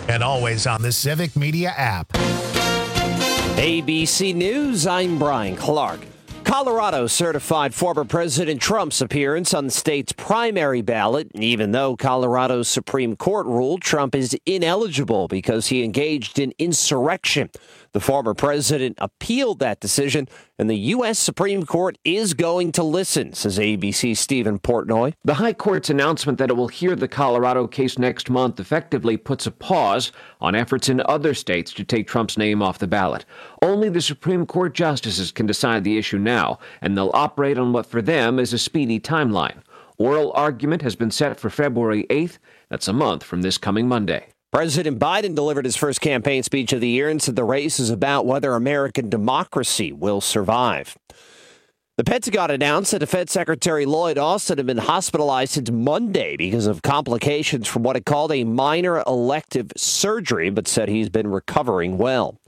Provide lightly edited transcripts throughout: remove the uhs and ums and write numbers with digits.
and always on the Civic Media app. ABC News, I'm Brian Clark. Colorado certified former President Trump's appearance on the state's primary ballot, even though Colorado's Supreme Court ruled Trump is ineligible because he engaged in insurrection. The former president appealed that decision, and the U.S. Supreme Court is going to listen, says ABC's Stephen Portnoy. The High Court's announcement that it will hear the Colorado case next month effectively puts a pause on efforts in other states to take Trump's name off the ballot. Only the Supreme Court justices can decide the issue now, and they'll operate on what for them is a speedy timeline. Oral argument has been set for February 8th. That's a month from this coming Monday. President Biden delivered his first campaign speech of the year and said the race is about whether American democracy will survive. The Pentagon announced that Defense Secretary Lloyd Austin had been hospitalized since Monday because of complications from what it called a minor elective surgery, but said he's been recovering well.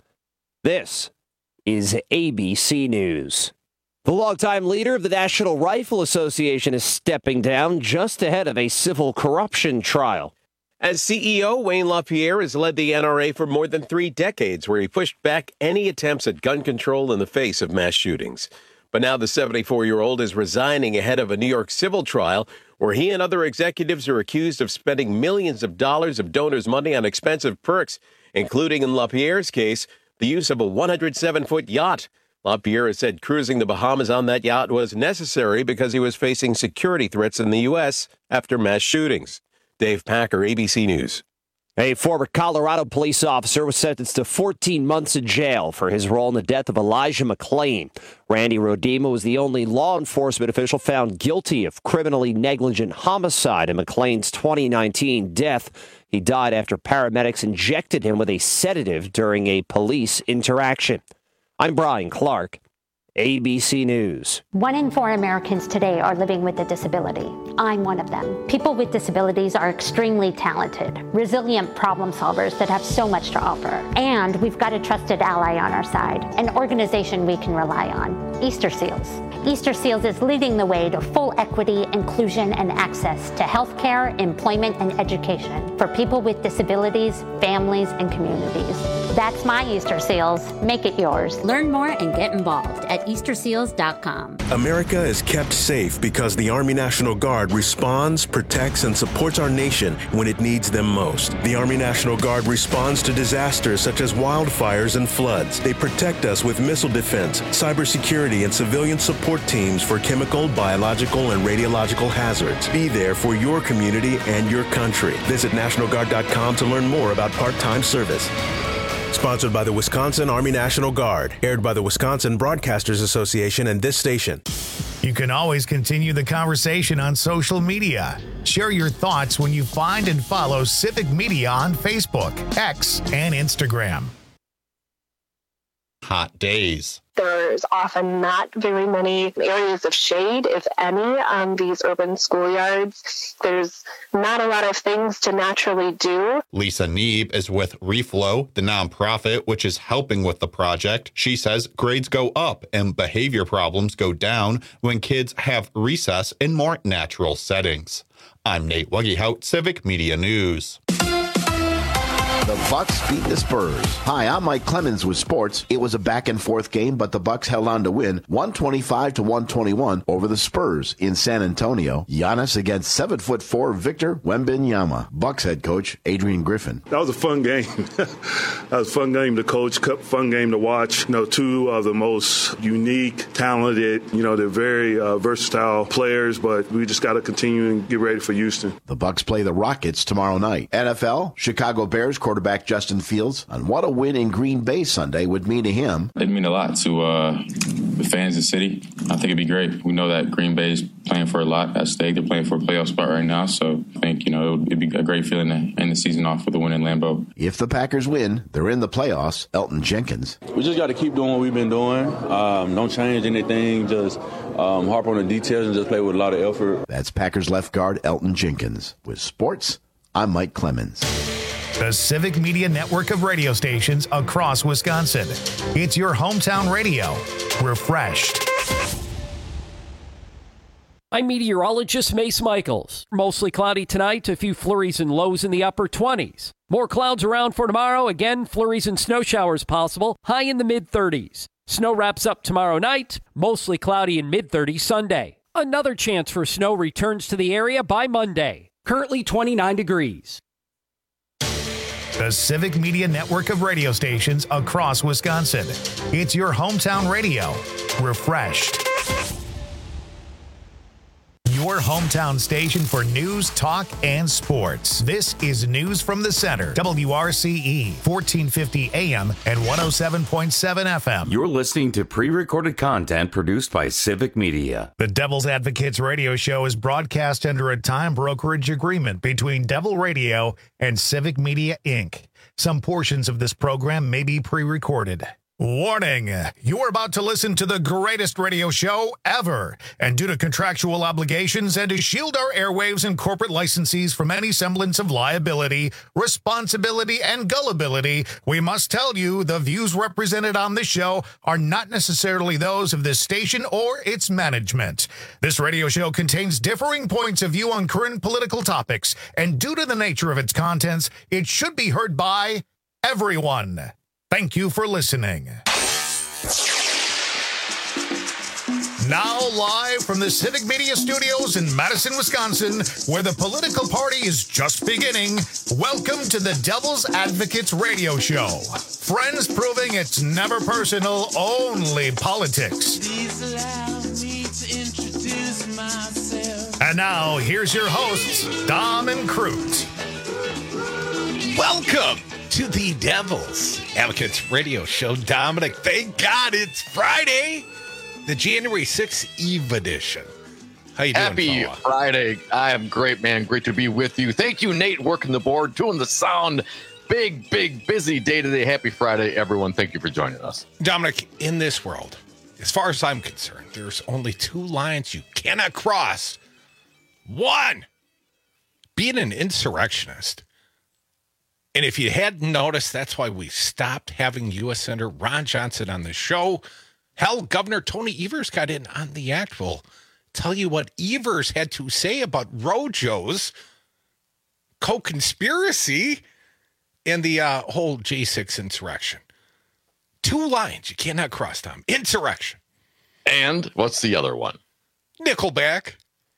This is ABC News. The longtime leader of the National Rifle Association is stepping down just ahead of a civil corruption trial. As CEO, Wayne LaPierre has led the NRA for more than 3 decades, where he pushed back any attempts at gun control in the face of mass shootings. But now the 74-year-old is resigning ahead of a New York civil trial where he and other executives are accused of spending millions of dollars of donors' money on expensive perks, including, in LaPierre's case, the use of a 107-foot yacht. LaPierre has said cruising the Bahamas on that yacht was necessary because he was facing security threats in the U.S. after mass shootings. Dave Packer, ABC News. A former Colorado police officer was sentenced to 14 months in jail for his role in the death of Elijah McClain. Randy Rodema was the only law enforcement official found guilty of criminally negligent homicide in McClain's 2019 death. He died after paramedics injected him with a sedative during a police interaction. I'm Brian Clark, ABC News. 1 in 4 Americans today are living with a disability. I'm one of them. People with disabilities are extremely talented, resilient problem solvers that have so much to offer. And we've got a trusted ally on our side, an organization we can rely on, Easter Seals. Easter Seals is leading the way to full equity, inclusion, and access to healthcare, employment, and education for people with disabilities, families, and communities. That's my Easter Seals. Make it yours. Learn more and get involved at EasterSeals.com. America is kept safe because the Army National Guard responds, protects, and supports our nation when it needs them most. The Army National Guard responds to disasters such as wildfires and floods. They protect us with missile defense, cybersecurity, and civilian support teams for chemical, biological, and radiological hazards. Be there for your community and your country. Visit NationalGuard.com to learn more about part-time service. Sponsored by the Wisconsin Army National Guard. Aired by the Wisconsin Broadcasters Association and this station. You can always continue the conversation on social media. Share your thoughts when you find and follow Civic Media on Facebook, X, and Instagram. Hot days. There's often not very many areas of shade, if any, on these urban schoolyards. There's not a lot of things to naturally do. Lisa Neeb is with Reflow, the nonprofit which is helping with the project. She says grades go up and behavior problems go down when kids have recess in more natural settings. I'm Nate Wuggehout, Civic Media News. The Bucks beat the Spurs. Hi, I'm Mike Clemens with sports. It was a back-and-forth game, but the Bucks held on to win 125-121 over the Spurs in San Antonio. Giannis against 7'4" Victor Wembanyama. Bucks head coach Adrian Griffin. That was a fun game. That was a fun game to coach, fun game to watch. Two of the most unique, talented, they're very versatile players, but we just got to continue and get ready for Houston. The Bucks play the Rockets tomorrow night. NFL, Chicago Bears quarterback Justin Fields on what a win in Green Bay Sunday would mean to him. It'd mean a lot to the fans of the city. I think it'd be great. We know that Green Bay's playing for a lot at stake. They're playing for a playoff spot right now, so I think, it'd be a great feeling to end the season off with a win in Lambeau. If the Packers win, they're in the playoffs. Elton Jenkins. We just got to keep doing what we've been doing. Don't change anything. Just harp on the details and just play with a lot of effort. That's Packers left guard Elton Jenkins. With sports, I'm Mike Clemens. The Civic Media network of radio stations across Wisconsin. It's your hometown radio. Refreshed. I'm meteorologist Mace Michaels. Mostly cloudy tonight, a few flurries and lows in the upper 20s. More clouds around for tomorrow. Again, flurries and snow showers possible, high in the mid-30s. Snow wraps up tomorrow night, mostly cloudy and mid-30s Sunday. Another chance for snow returns to the area by Monday. Currently 29 degrees. The Civic Media network of radio stations across Wisconsin. It's your hometown radio. Refreshed. Your hometown station for news, talk, and sports. This is News from the Center. WRCE, 1450 AM and 107.7 FM. You're listening to pre-recorded content produced by Civic Media. The Devil's Advocates radio show is broadcast under a time brokerage agreement between Devil Radio and Civic Media, Inc. Some portions of this program may be pre-recorded. Warning, you're about to listen to the greatest radio show ever. And due to contractual obligations and to shield our airwaves and corporate licensees from any semblance of liability, responsibility, and gullibility, we must tell you the views represented on this show are not necessarily those of this station or its management. This radio show contains differing points of view on current political topics, and due to the nature of its contents, it should be heard by everyone. Thank you for listening. Now live from the Civic Media Studios in Madison, Wisconsin, where the political party is just beginning, welcome to the Devil's Advocates radio show. Friends proving it's never personal, only politics. Please allow me to introduce myself. And now, here's your hosts, Dom and Crute. Welcome to the Devil's Advocates radio show. Dominic, thank God it's Friday, the January 6th Eve edition. How you doing, Happy fella? Friday. I am great, man. Great to be with you. Thank you, Nate, working the board, doing the sound. Big, busy day today. Happy Friday, everyone. Thank you for joining us. Dominic, in this world, as far as I'm concerned, there's only two lines you cannot cross. One, being an insurrectionist. And if you hadn't noticed, that's why we stopped having U.S. Senator Ron Johnson on the show. Hell, Governor Tony Evers got in on the act. We'll tell you what Evers had to say about Rojo's co-conspiracy and the whole J6 insurrection. Two lines you cannot cross, Tom. Insurrection. And what's the other one? Nickelback.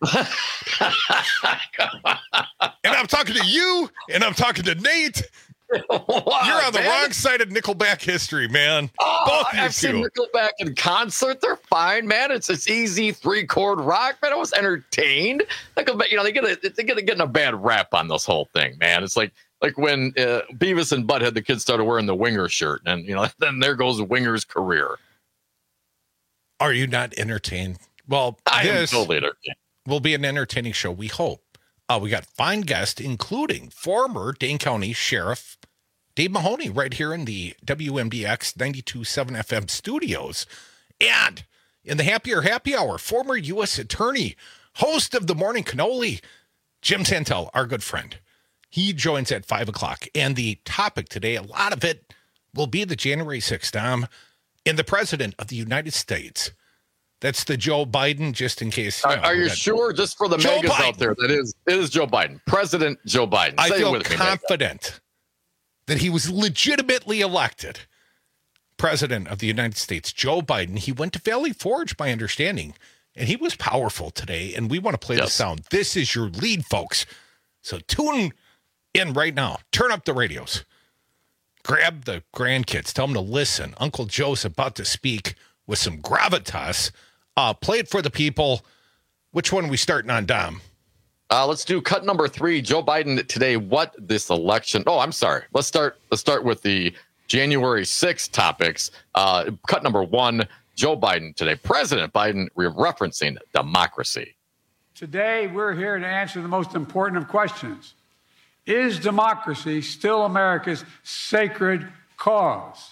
And I'm talking to you, and I'm talking to Nate. Wow, you're on the man. wrong side of Nickelback history, man. Oh, Both I've seen you two. Nickelback in concert. They're fine, man. It's easy 3-chord rock, man. I was entertained. Nickelback, you know, they getting a bad rap on this whole thing, man. It's like when Beavis and Butthead, the kids started wearing the Winger shirt, and you know, then there goes Winger's career. Are you not entertained? Well, I am totally entertained. Will be an entertaining show, we hope. We got fine guests, including former Dane County Sheriff Dave Mahoney, right here in the WMDX 92.7 FM studios. And in the Happier Happy Hour, former U.S. Attorney, host of the Morning Cannoli, Jim Santel, our good friend. He joins at 5 o'clock. And the topic today, a lot of it will be the January 6th, Dom, and the President of the United States. That's the Joe Biden, just in case. Are you sure? Just for the Joe megas Biden. out there, it is Joe Biden. President Joe Biden. I Say feel it with me, confident that he was legitimately elected President of the United States. Joe Biden, he went to Valley Forge, my understanding, and he was powerful today, and we want to play the sound. This is your lead, folks. So tune in right now. Turn up the radios. Grab the grandkids. Tell them to listen. Uncle Joe's about to speak with some gravitas. Play it for the people. Which one are we starting on, Dom? Let's do cut number 3. Joe Biden today. What this election? Oh, I'm sorry. Let's start with the January 6th topics. Cut number 1. Joe Biden today. President Biden referencing democracy. Today, we're here to answer the most important of questions. Is democracy still America's sacred cause?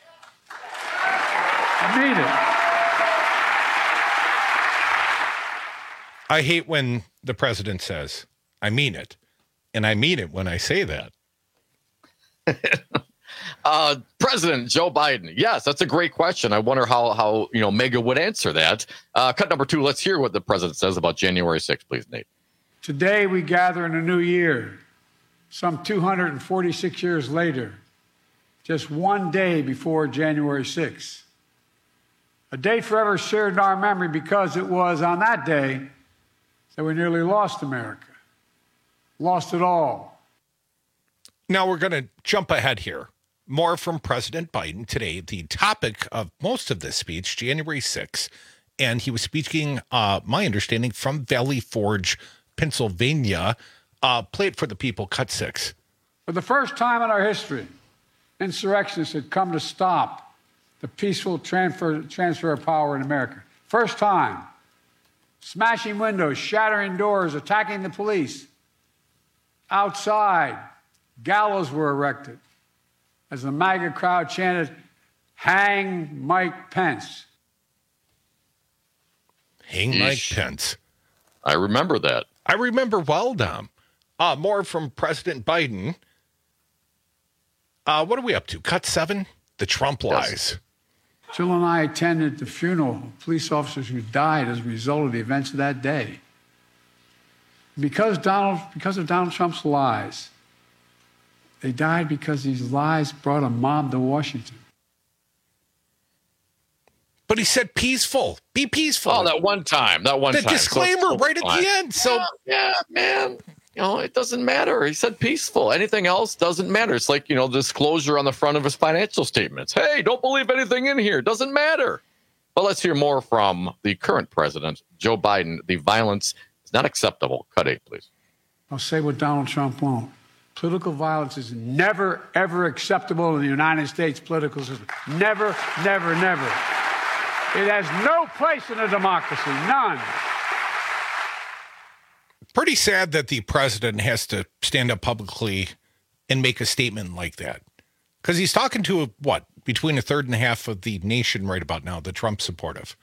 I mean it. I hate when the president says, I mean it. And I mean it when I say that. President Joe Biden. Yes, that's a great question. I wonder how Mega would answer that. Cut number 2. Let's hear what the president says about January 6th, please, Nate. Today we gather in a new year, some 246 years later, just one day before January 6th. A date forever shared in our memory because it was on that day that we nearly lost America. Lost it all. Now we're going to jump ahead here. More from President Biden today. The topic of most of this speech, January 6th, and he was speaking, my understanding, from Valley Forge, Pennsylvania. Play it for the people, cut 6. For the first time in our history, insurrectionists had come to stop the peaceful transfer of power in America. First time. Smashing windows, shattering doors, attacking the police. Outside, gallows were erected as the MAGA crowd chanted, "Hang Mike Pence." Hang Mike Pence. I remember that. I remember well, Dom. More from President Biden. What are we up to? Cut 7? The Trump lies. Jill and I attended the funeral of police officers who died as a result of the events of that day. Because of Donald Trump's lies, they died because these lies brought a mob to Washington. But he said peaceful. Be peaceful. Oh, that one time. The disclaimer right at the end. So yeah, man. It doesn't matter. He said peaceful. Anything else doesn't matter. It's like, disclosure on the front of his financial statements. Hey, don't believe anything in here. Doesn't matter. But let's hear more from the current president, Joe Biden. The violence is not acceptable. Cut 8, please. I'll say what Donald Trump won't. Political violence is never, ever acceptable in the United States political system. Never, never, never. It has no place in a democracy. None. Pretty sad that the president has to stand up publicly and make a statement like that. Because he's talking to, between a third and a half of the nation right about now, the Trump supportive.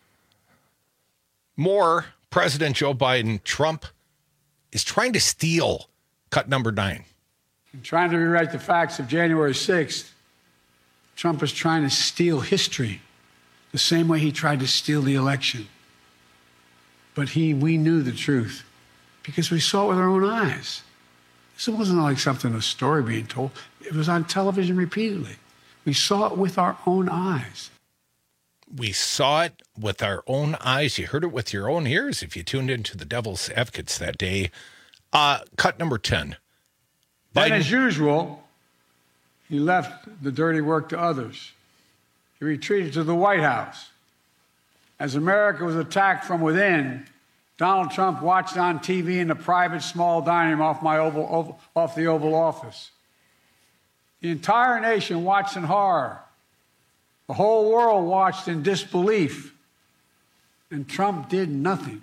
More, President Joe Biden, Trump is trying to steal cut number 9. In trying to rewrite the facts of January 6th, Trump is trying to steal history the same way he tried to steal the election. But we knew the truth because we saw it with our own eyes. This wasn't like a story being told. It was on television repeatedly. We saw it with our own eyes. We saw it with our own eyes. You heard it with your own ears if you tuned into the Devil's Advocates that day. Cut number 10. Then, as usual, he left the dirty work to others. He retreated to the White House. As America was attacked from within, Donald Trump watched on TV in a private small dining room off the Oval Office. The entire nation watched in horror. The whole world watched in disbelief. And Trump did nothing.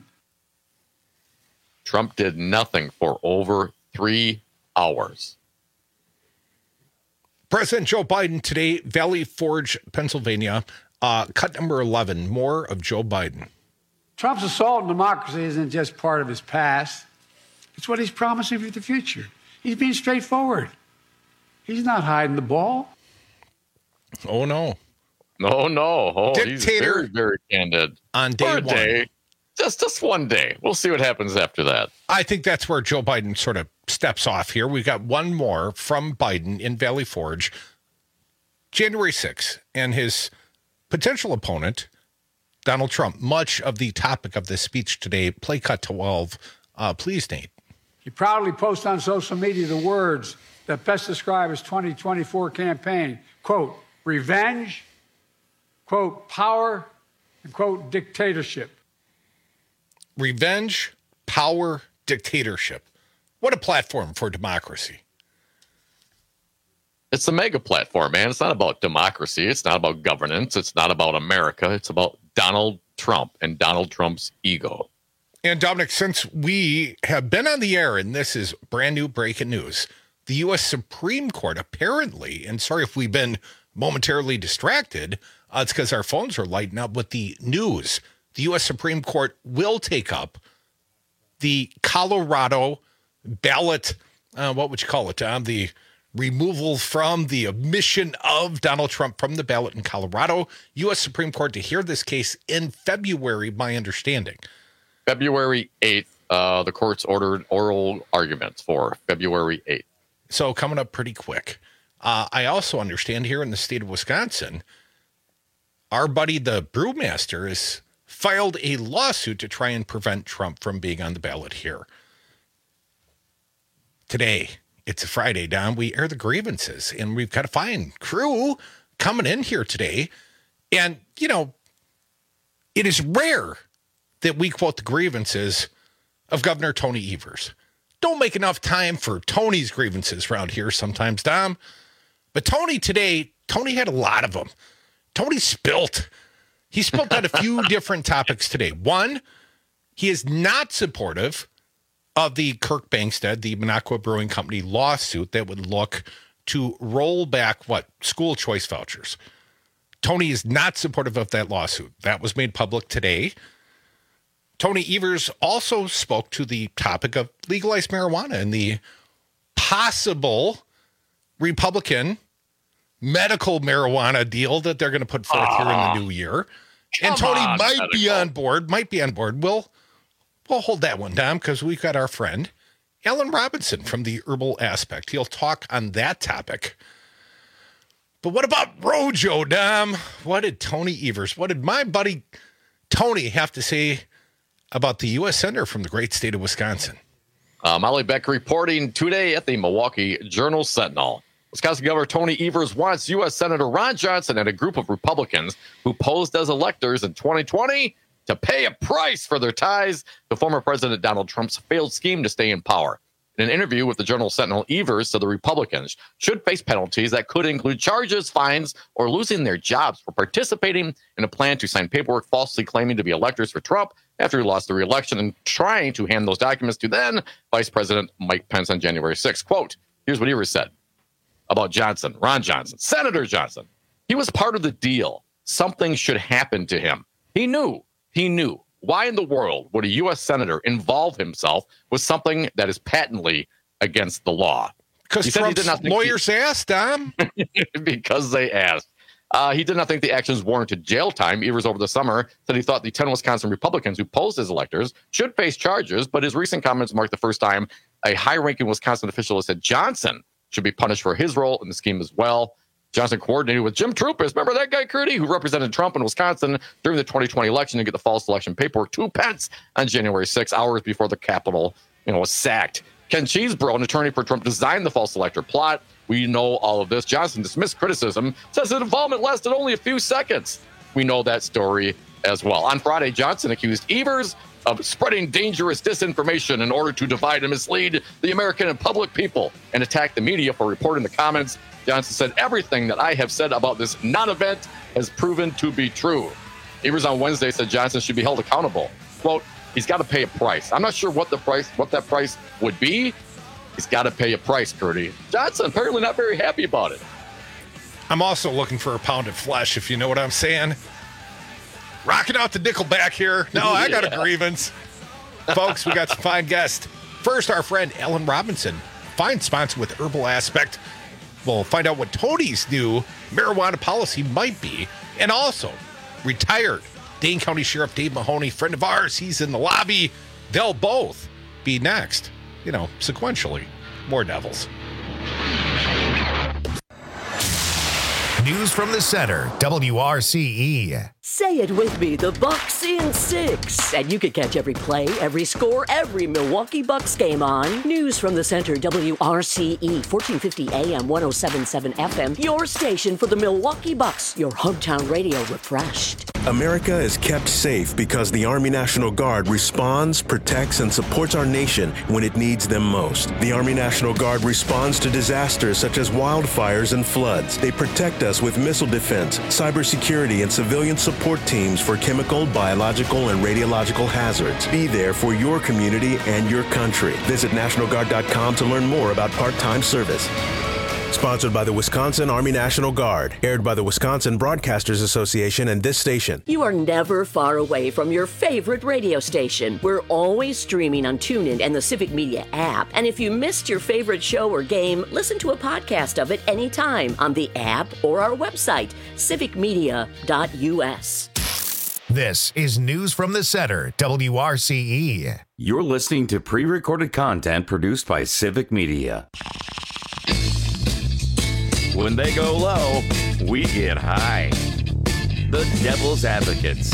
Trump did nothing for over 3 hours. President Joe Biden today, Valley Forge, Pennsylvania. Cut number 11, more of Joe Biden. Trump's assault on democracy isn't just part of his past. It's what he's promising for the future. He's being straightforward. He's not hiding the ball. Oh, no. No. Oh, Dictator he's very, very candid. On day 1. Just one day. We'll see what happens after that. I think that's where Joe Biden sort of steps off here. We've got one more from Biden in Valley Forge. January 6th, and his potential opponent, Donald Trump. Much of the topic of this speech today. Play cut 12. Please, Nate. He proudly posts on social media the words that best describe his 2024 campaign. Quote, revenge, quote, power, and quote, dictatorship. Revenge, power, dictatorship. What a platform for democracy. It's a mega platform, man. It's not about democracy. It's not about governance. It's not about America. It's about Donald Trump and Donald Trump's ego. And Dominic, since we have been on the air, and this is brand new breaking news, the U.S. Supreme Court apparently, and sorry if we've been momentarily distracted, it's because our phones are lighting up with the news. The U.S. Supreme Court will take up the Colorado ballot, what would you call it, the removal from the omission of Donald Trump from the ballot in Colorado. U.S. Supreme Court to hear this case in February, my understanding. February 8th, the court's ordered oral arguments for February 8th. So coming up pretty quick. I also understand here in the state of Wisconsin, our buddy, the brewmaster, has filed a lawsuit to try and prevent Trump from being on the ballot here. Today, it's a Friday, Don. We air the grievances, and we've got a fine crew coming in here today. And, you know, it is rare that we quote the grievances of Governor Tony Evers. Don't make enough time for Tony's grievances around here sometimes, Dom. But Tony today, Tony had a lot of them. Tony spilt. He spilt on a few different topics today. One, he is not supportive of the Kirk Bangstad, the Minocqua Brewing Company lawsuit that would look to roll back, school choice vouchers. Tony is not supportive of that lawsuit. That was made public today. Tony Evers also spoke to the topic of legalized marijuana and the possible Republican medical marijuana deal that they're going to put forth here in the new year. And Tony might be on board. We'll hold that one down because we've got our friend Alan Robinson from the Herbal Aspect. He'll talk on that topic. But what about Rojo, Dom? What did Tony Evers, what did my buddy Tony have to say about the U.S. Senator from the great state of Wisconsin? Molly Beck reporting today at the Milwaukee Journal-Sentinel. Wisconsin Governor Tony Evers wants U.S. Senator Ron Johnson and a group of Republicans who posed as electors in 2020 to pay a price for their ties to former President Donald Trump's failed scheme to stay in power. In an interview with the Journal-Sentinel, Evers said the Republicans should face penalties that could include charges, fines, or losing their jobs for participating in a plan to sign paperwork falsely claiming to be electors for Trump after he lost the re-election and trying to hand those documents to then Vice President Mike Pence on January 6th. Quote, here's what Evers said about Johnson, Ron Johnson, Senator Johnson. He was part of the deal. Something should happen to him. He knew. Why in the world would a U.S. Senator involve himself with something that is patently against the law? Because Trump's lawyers asked, Dom. Because they asked. He did not think the actions warranted jail time. Evers over the summer said he thought the 10 Wisconsin Republicans who posed as electors should face charges, but his recent comments marked the first time a high-ranking Wisconsin official has said Johnson should be punished for his role in the scheme as well. Johnson coordinated with Jim Troupis, remember that guy, Curdy, who represented Trump in Wisconsin during the 2020 election to get the false election paperwork to Pence on January 6, hours before the Capitol, was sacked. Ken Cheesebro, an attorney for Trump, designed the false elector plot. We know all of this. Johnson dismissed criticism, says his involvement lasted only a few seconds. We know that story as well. On Friday, Johnson accused Evers of spreading dangerous disinformation in order to divide and mislead the American and public people and attack the media for reporting the comments. Johnson said, everything that I have said about this non-event has proven to be true. Evers on Wednesday said Johnson should be held accountable. Quote, he's got to pay a price. I'm not sure what that price would be. He's got to pay a price, Curdy. Johnson apparently not very happy about it. I'm also looking for a pound of flesh, if you know what I'm saying. Rocking out the Nickelback here. No, I got a grievance. Folks, we got some fine guests. First, our friend Alan Robinson, fine sponsor with Herbal Aspect. We'll find out what Tony's new marijuana policy might be. And also, retired Dane County Sheriff Dave Mahoney, friend of ours, he's in the lobby. They'll both be next, sequentially. More Devils. News from the center, WRCE. Say it with me, the Bucks in 6. And you can catch every play, every score, every Milwaukee Bucks game on News from the Center, WRCE, 1450 AM, 107.7 FM, your station for the Milwaukee Bucks, your hometown radio refreshed. America is kept safe because the Army National Guard responds, protects, and supports our nation when it needs them most. The Army National Guard responds to disasters such as wildfires and floods. They protect us with missile defense, cybersecurity, and civilian support teams for chemical, biological, and radiological hazards. Be there for your community and your country. Visit NationalGuard.com to learn more about part-time service. Sponsored by the Wisconsin Army National Guard. Aired by the Wisconsin Broadcasters Association and this station. You are never far away from your favorite radio station. We're always streaming on TuneIn and the Civic Media app. And if you missed your favorite show or game, listen to a podcast of it anytime on the app or our website, civicmedia.us. This is News from the Center, WRCE. You're listening to pre-recorded content produced by Civic Media. When they go low, we get high. The Devil's Advocates.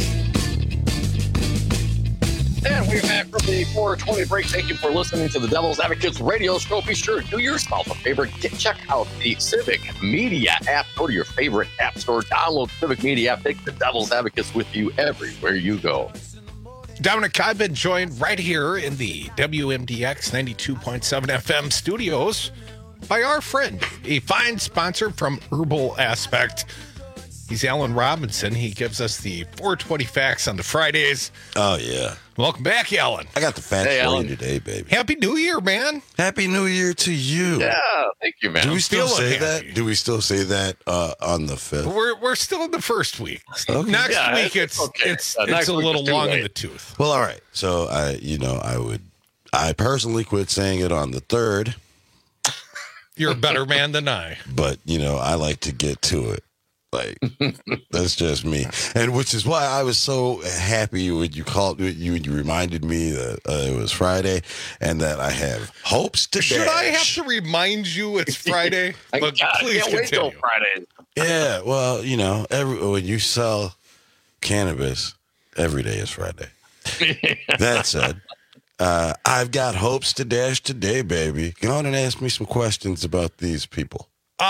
And we're back from the 420 break. Thank you for listening to the Devil's Advocates radio show. Be sure to do yourself a favor. Check out the Civic Media app. Go to your favorite app store. Download the Civic Media app. Take the Devil's Advocates with you everywhere you go. Dominic, I've been joined right here in the WMDX 92.7 FM studios by our friend, a fine sponsor from Herbal Aspect. He's Alan Robinson. He gives us the 420 facts on the Fridays. Oh, yeah. Welcome back, Alan. I got the facts for you today, baby. Happy New Year, man. Happy New Year to you. Yeah, thank you, man. Do we still say that? Do we still say that on the 5th? We're still in the first week. Okay. Next week, it's a little long in the tooth. Well, all right. So, I personally quit saying it on the 3rd. You're a better man than I. But, I like to get to it. Like, that's just me. And which is why I was so happy when you reminded me that it was Friday and that I have hopes to Should I have to remind you it's Friday? But please can't wait till Friday. Yeah, well, when you sell cannabis, every day is Friday. That said, I've got hopes to dash today, baby. Go on and ask me some questions about these people.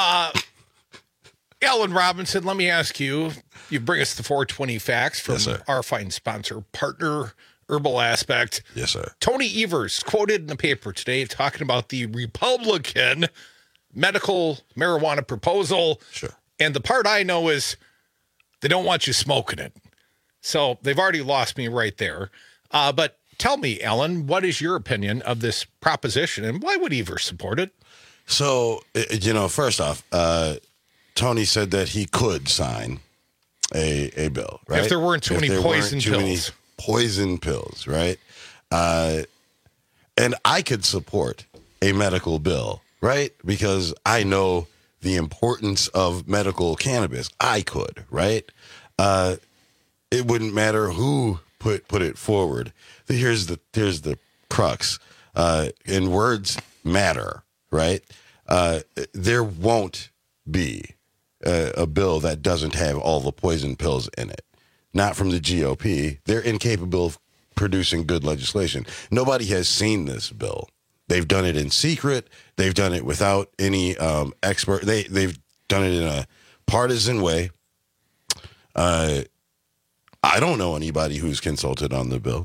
Alan Robinson, let me ask you. You bring us the 420 facts from our fine sponsor, partner, Herbal Aspect. Yes, sir. Tony Evers quoted in the paper today talking about the Republican medical marijuana proposal. Sure. And the part I know is they don't want you smoking it. So they've already lost me right there. But tell me, Alan, what is your opinion of this proposition and why would Evers support it? So, first off, Tony said that he could sign a bill, right? If there weren't too many poison pills, right? And I could support a medical bill, right? Because I know the importance of medical cannabis. I could, right? It wouldn't matter who put it forward. Here's the crux. And words matter, right? There won't be a bill that doesn't have all the poison pills in it. Not from the GOP. They're incapable of producing good legislation. Nobody has seen this bill. They've done it in secret. They've done it without any expert. They've done it in a partisan way. I don't know anybody who's consulted on the bill.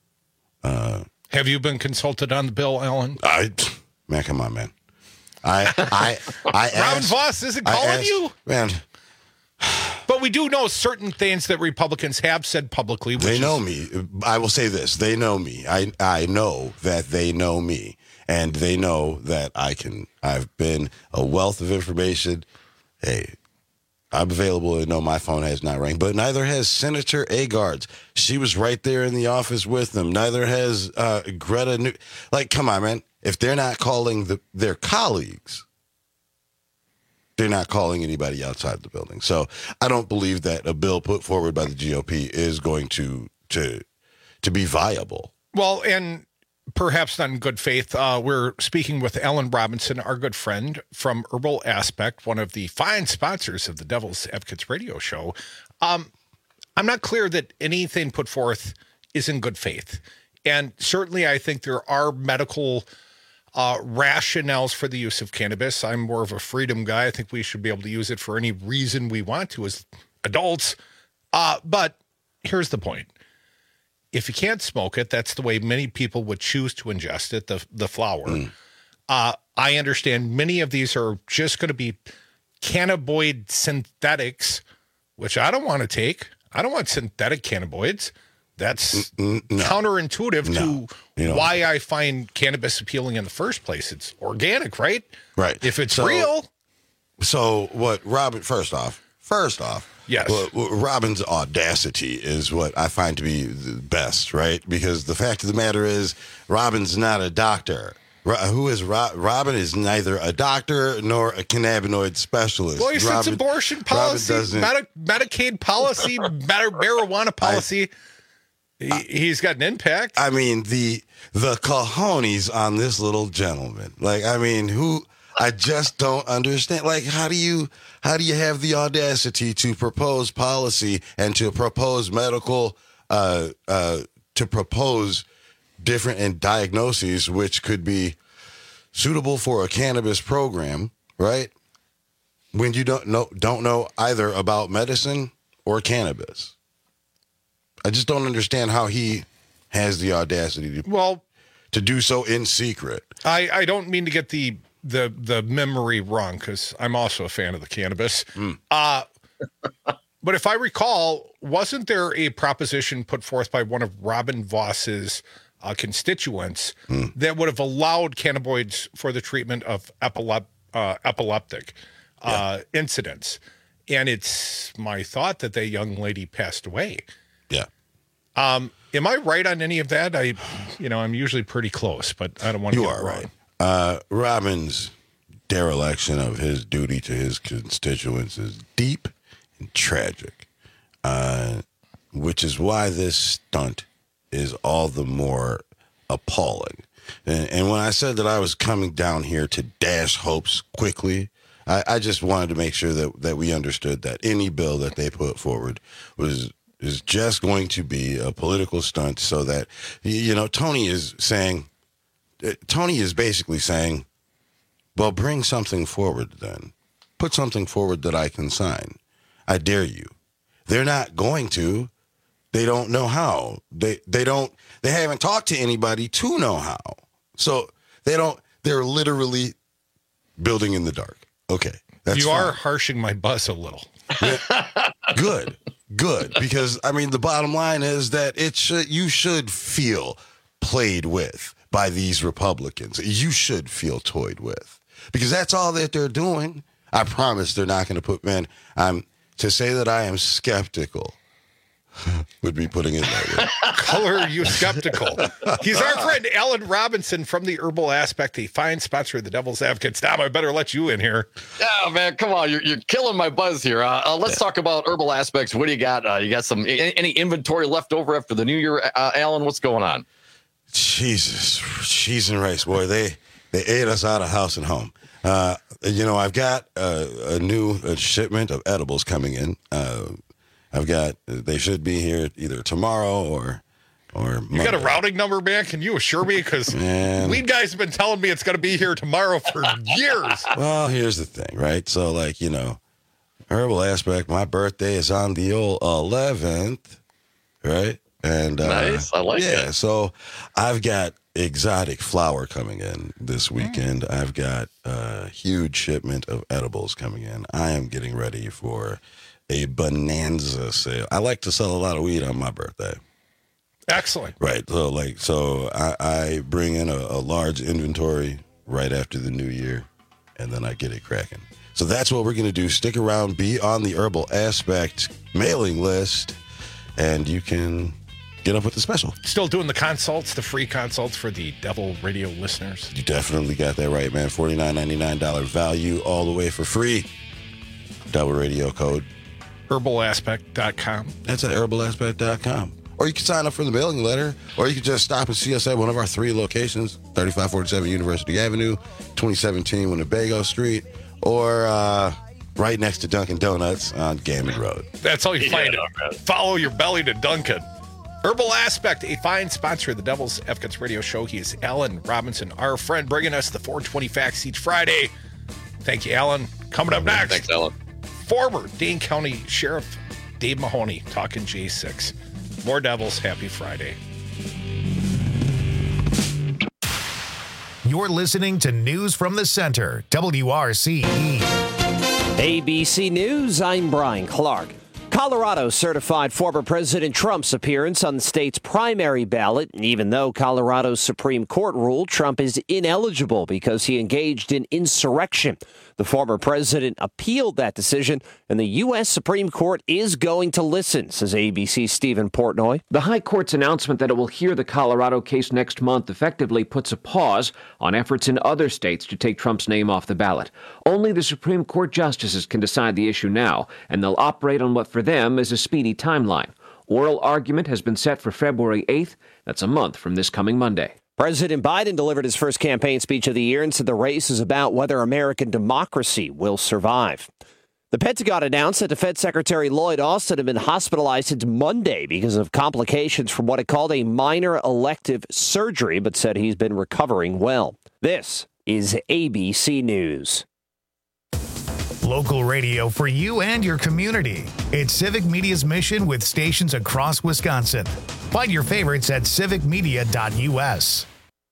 Have you been consulted on the bill, Alan? Man, come on, man. I Robin Voss isn't calling you? Man. But we do know certain things that Republicans have said publicly. They know me. I will say this. They know me. I know that they know me. And they know that I've been a wealth of information. Hey, I'm available. I know my phone has not rang. But neither has Senator Agard's. She was right there in the office with them. Neither has Greta. Come on, man. If they're not calling their colleagues, they're not calling anybody outside the building. So I don't believe that a bill put forward by the GOP is going to be viable. Well, and perhaps not in good faith, we're speaking with Alan Robinson, our good friend from Herbal Aspect, one of the fine sponsors of the Devil's Advocates radio show. I'm not clear that anything put forth is in good faith. And certainly I think there are medical rationales for the use of cannabis. I'm more of a freedom guy. I think we should be able to use it for any reason we want to as adults. But here's the point. If you can't smoke it, that's the way many people would choose to ingest it, the flower. I understand many of these are just going to be cannabinoid synthetics, which I don't want to take. I don't want synthetic cannabinoids. That's counterintuitive to why I find cannabis appealing in the first place. It's organic, right? Right. If it's real. So what Robin, first off, yes, Robin's audacity is what I find to be the best, right? Because the fact of the matter is, Robin's not a doctor. Who is Robin? Is neither a doctor nor a cannabinoid specialist. Well, he sets abortion policy, Medicaid policy, marijuana policy. He's got an impact. I mean, the cojones on this little gentleman. Like, I mean, who? I just don't understand. Like, how do you have the audacity to propose policy and to propose medical, to propose different diagnoses which could be suitable for a cannabis program, right? When you don't know either about medicine or cannabis. I just don't understand how he has the audacity to do so in secret. I don't mean to get the memory wrong, because I'm also a fan of the cannabis. But if I recall, wasn't there a proposition put forth by one of Robin Voss's constituents that would have allowed cannabinoids for the treatment of epileptic incidents? And it's my thought that that young lady passed away. Yeah. Am I right on any of that? I'm usually pretty close, but I don't want to get it wrong. Right. Robin's dereliction of his duty to his constituents is deep and tragic, which is why this stunt is all the more appalling. And when I said that I was coming down here to dash hopes quickly, I just wanted to make sure that we understood that any bill that they put forward is just going to be a political stunt, so that, Tony is basically saying, well, bring something forward then. Put something forward that I can sign. I dare you. They're not going to. They don't know how. They haven't talked to anybody to know how. So they're literally building in the dark. Okay. That's fine. Are harshing my buzz a little. Good. Because, the bottom line is that you should feel played with by these Republicans. You should feel toyed with, because that's all that they're doing. I promise they're not going to put, to say that I am skeptical would be putting it that way. Color you skeptical. He's our friend Alan Robinson from the Herbal Aspect, a fine sponsor of the Devil's Advocates. Tom, I better let you in here. Yeah, man, come on. You're killing my buzz here. Let's talk about Herbal Aspects. What do you got? You got any inventory left over after the new year, Alan? What's going on? Jesus, cheese and rice, boy. They ate us out of house and home. I've got a new shipment of edibles coming in. They should be here either tomorrow or Monday. You got a routing number, man? Can you assure me? Because weed guys have been telling me it's going to be here tomorrow for years. Well, here's the thing, right? So, Herbal Aspect, my birthday is on the old 11th, right? And nice, I like it. Yeah, so I've got exotic flower coming in this weekend. I've got a huge shipment of edibles coming in. I am getting ready for a bonanza sale. I like to sell a lot of weed on my birthday. Excellent. Right. So I bring in a large inventory right after the new year, and then I get it cracking. So that's what we're going to do. Stick around, be on the Herbal Aspect mailing list, and you can get up with the special. Still doing the consults, the free consults for the Devil Radio listeners. You definitely got that right, man. $49.99 value all the way for free. Devil Radio code. Herbalaspect.com. That's at herbalaspect.com. Or you can sign up for the mailing letter, or you can just stop and see us at one of our 3 locations, 3547 University Avenue, 2017 Winnebago Street, or right next to Dunkin' Donuts on Gammon Road. That's how you find it. Follow your belly to Dunkin'. Herbal Aspect, a fine sponsor of the Devil's Advocates radio show. He is Alan Robinson, our friend, bringing us the 420 facts each Friday. Thank you, Alan. Coming up next. Thanks, Alan. Former Dane County Sheriff Dave Mahoney talking J6. More Devils. Happy Friday. You're listening to News from the Center, WRCE. ABC News, I'm Brian Clark. Colorado certified former President Trump's appearance on the state's primary ballot, even though Colorado's Supreme Court ruled Trump is ineligible because he engaged in insurrection. The former president appealed that decision, and the U.S. Supreme Court is going to listen, says ABC's Stephen Portnoy. The High Court's announcement that it will hear the Colorado case next month effectively puts a pause on efforts in other states to take Trump's name off the ballot. Only the Supreme Court justices can decide the issue now, and they'll operate on what for them is a speedy timeline. Oral argument has been set for February 8th. That's a month from this coming Monday. President Biden delivered his first campaign speech of the year and said the race is about whether American democracy will survive. The Pentagon announced that Defense Secretary Lloyd Austin had been hospitalized since Monday because of complications from what it called a minor elective surgery, but said he's been recovering well. This is ABC News. Local radio for you and your community. It's Civic Media's mission with stations across Wisconsin. Find your favorites at civicmedia.us.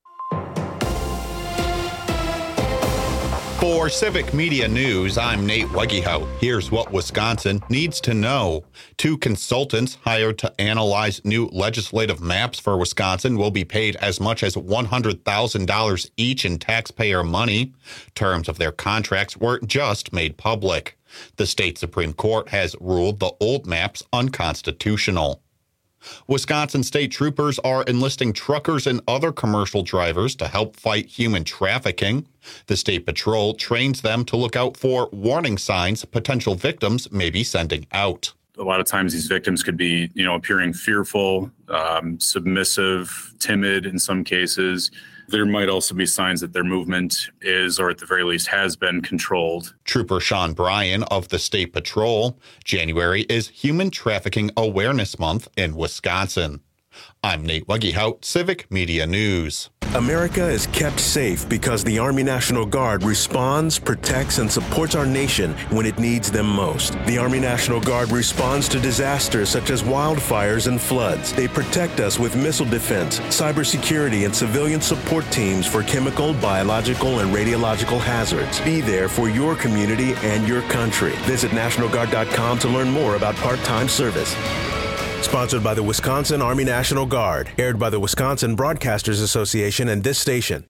For Civic Media News, I'm Nate Wegehout. Here's what Wisconsin needs to know. 2 consultants hired to analyze new legislative maps for Wisconsin will be paid as much as $100,000 each in taxpayer money. Terms of their contracts were just made public. The state Supreme Court has ruled the old maps unconstitutional. Wisconsin state troopers are enlisting truckers and other commercial drivers to help fight human trafficking. The state patrol trains them to look out for warning signs potential victims may be sending out. A lot of times these victims could be, appearing fearful, submissive, timid in some cases. There might also be signs that their movement is, or at the very least has been, controlled. Trooper Sean Bryan of the State Patrol. January is Human Trafficking Awareness Month in Wisconsin. I'm Nate Wegehout, Civic Media News. America is kept safe because the Army National Guard responds, protects, and supports our nation when it needs them most. The Army National Guard responds to disasters such as wildfires and floods. They protect us with missile defense, cybersecurity, and civilian support teams for chemical, biological, and radiological hazards. Be there for your community and your country. Visit NationalGuard.com to learn more about part-time service. Sponsored by the Wisconsin Army National Guard. Aired by the Wisconsin Broadcasters Association and this station.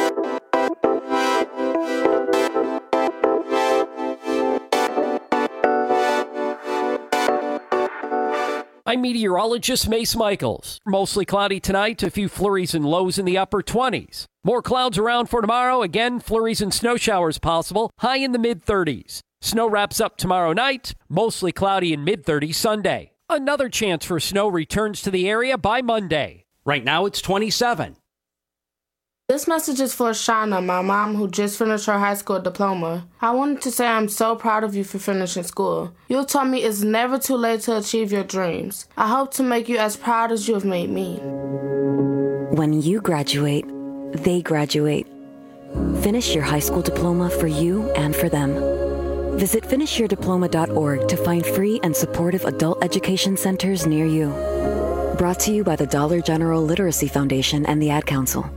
I'm meteorologist Mace Michaels. Mostly cloudy tonight, a few flurries and lows in the upper 20s. More clouds around for tomorrow. Again, flurries and snow showers possible. High in the mid-30s. Snow wraps up tomorrow night. Mostly cloudy and mid-30s Sunday. Another chance for snow returns to the area by Monday. Right now, it's 27. This message is for Shauna, my mom, who just finished her high school diploma. I wanted to say I'm so proud of you for finishing school. You told me it's never too late to achieve your dreams. I hope to make you as proud as you have made me. When you graduate, they graduate. Finish your high school diploma for you and for them. Visit finishyourdiploma.org to find free and supportive adult education centers near you. Brought to you by the Dollar General Literacy Foundation and the Ad Council.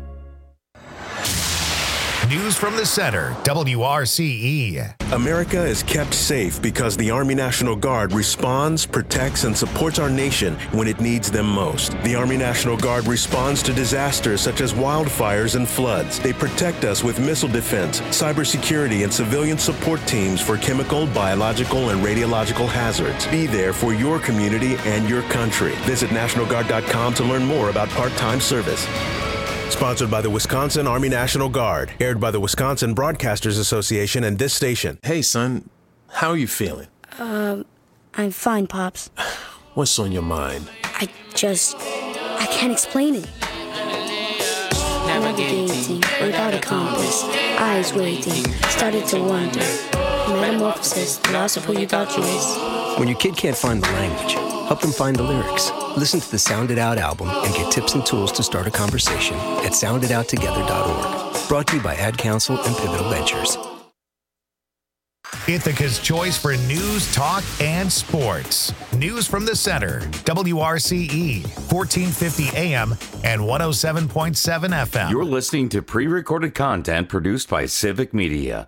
News from the center, WRCE. America is kept safe because the Army National Guard responds, protects, and supports our nation when it needs them most. The Army National Guard responds to disasters such as wildfires and floods. They protect us with missile defense, cybersecurity, and civilian support teams for chemical, biological, and radiological hazards. Be there for your community and your country. Visit NationalGuard.com to learn more about part-time service. Sponsored by the Wisconsin Army National Guard. Aired by the Wisconsin Broadcasters Association and this station. Hey, son. How are you feeling? I'm fine, Pops. What's on your mind? I can't explain it. Navigating without a compass, eyes waiting, started to wonder. Metamorphosis, the loss of who you thought you was. When your kid can't find the language, help them find the lyrics. Listen to the Sound It Out album and get tips and tools to start a conversation at sounditouttogether.org. Brought to you by Ad Council and Pivotal Ventures. Ithaca's choice for news, talk, and sports. News from the center, WRCE, 1450 AM and 107.7 FM. You're listening to pre-recorded content produced by Civic Media.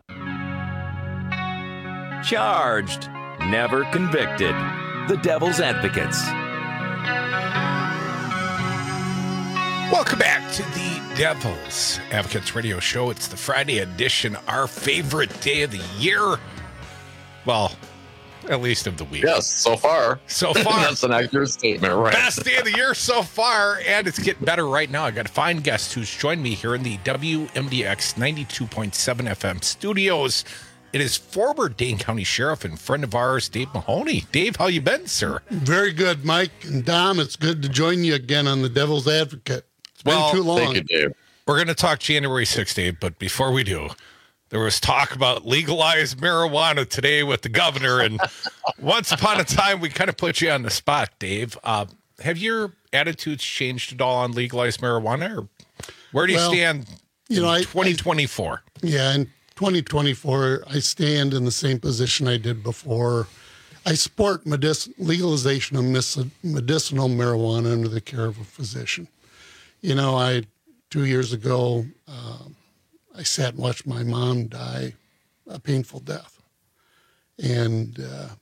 Charged, never convicted. The Devil's Advocates. Welcome back to the Devil's Advocates Radio Show. It's the Friday edition, our favorite day of the year. Well, at least of the week. Yes, so far. So far. That's an accurate statement, right? Best day of the year so far, and it's getting better right now. I got a fine guest who's joined me here in the WMDX 92.7 FM studios. It is former Dane County Sheriff and friend of ours, Dave Mahoney. Dave, how you been, sir? Very good, Mike. And Dom, it's good to join you again on the Devil's Advocate. It's been too long. Thank you, Dave. We're going to talk January 6th, Dave, but before we do, there was talk about legalized marijuana today with the governor, and once upon a time, we kind of put you on the spot, Dave. Have your attitudes changed at all on legalized marijuana, or where do you stand in 2024? In 2024, I stand in the same position I did before. I support legalization of medicinal marijuana under the care of a physician. 2 years ago, I sat and watched my mom die a painful death. And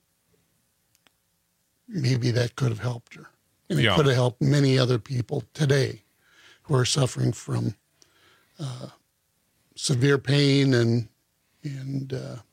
maybe that could have helped her. And it could have helped many other people today who are suffering from severe pain and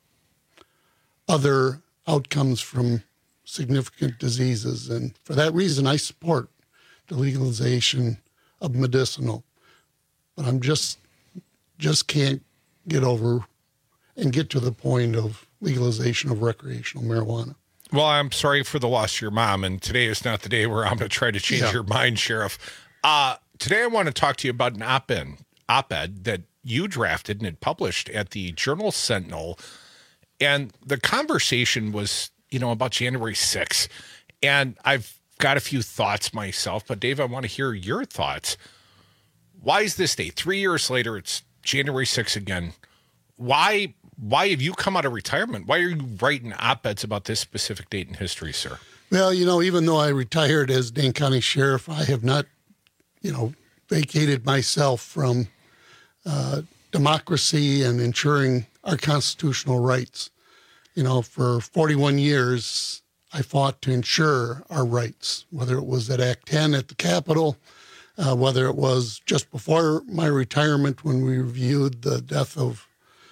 other outcomes from significant diseases. And for that reason, I support the legalization of medicinal. But I'm just can't get over and get to the point of legalization of recreational marijuana. Well, I'm sorry for the loss of your mom, and today is not the day where I'm going to try to change your mind, Sheriff. Today I want to talk to you about an op-ed that you drafted and had published at the Journal-Sentinel, and the conversation was, about January 6th, and I've got a few thoughts myself, but Dave, I want to hear your thoughts. Why is this day? 3 years later, it's January 6th again. Why have you come out of retirement? Why are you writing op-eds about this specific date in history, sir? Well, even though I retired as Dane County Sheriff, I have not, vacated myself from democracy and ensuring our constitutional rights. For 41 years, I fought to ensure our rights, whether it was at Act 10 at the Capitol, whether it was just before my retirement when we reviewed the death of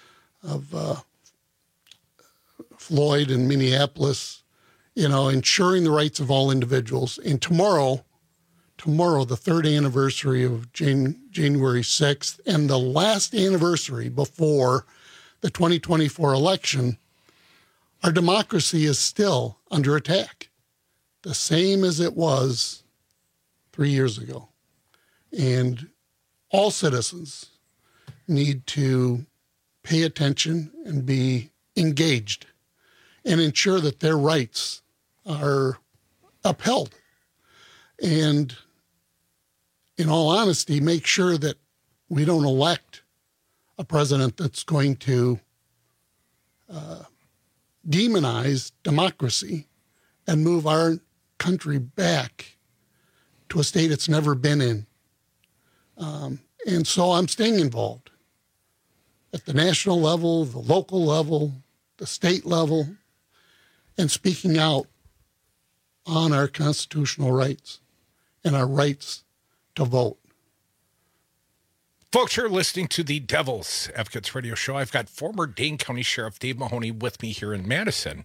Floyd in Minneapolis, ensuring the rights of all individuals. And tomorrow, the third anniversary of January 6th and the last anniversary before the 2024 election, our democracy is still under attack, the same as it was 3 years ago. And all citizens need to pay attention and be engaged and ensure that their rights are upheld. And in all honesty, make sure that we don't elect a president that's going to demonize democracy and move our country back to a state it's never been in. And so I'm staying involved at the national level, the local level, the state level, and speaking out on our constitutional rights and our rights to vote. Folks, you're listening to the Devil's Advocates Radio Show. I've got former Dane County Sheriff Dave Mahoney with me here in Madison.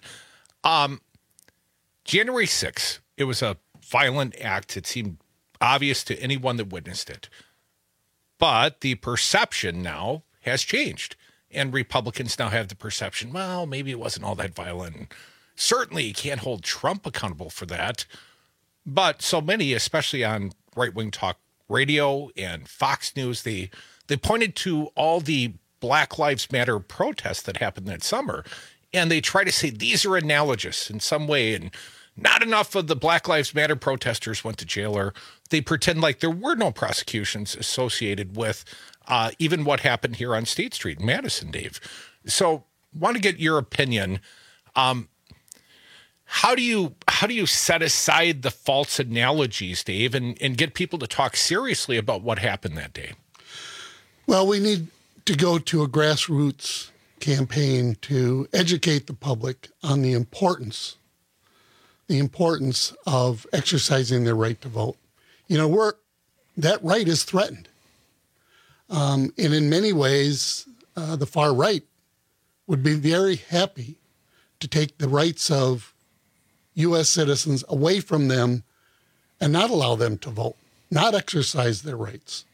January 6th, it was a violent act. It seemed obvious to anyone that witnessed it. But the perception now has changed. And Republicans now have the perception, well, maybe it wasn't all that violent. Certainly you can't hold Trump accountable for that. But so many, especially on right-wing talk radio and Fox News, they pointed to all the Black Lives Matter protests that happened that summer. And they try to say these are analogous in some way. And not enough of the Black Lives Matter protesters went to jail, or they pretend like there were no prosecutions associated with even what happened here on State Street in Madison, Dave. So want to get your opinion. How do you set aside the false analogies, Dave, and get people to talk seriously about what happened that day? Well, we need to go to a grassroots campaign to educate the public on the importance of exercising their right to vote. that right is threatened. And in many ways, the far right would be very happy to take the rights of U.S. citizens away from them and not allow them to vote, not exercise their rights.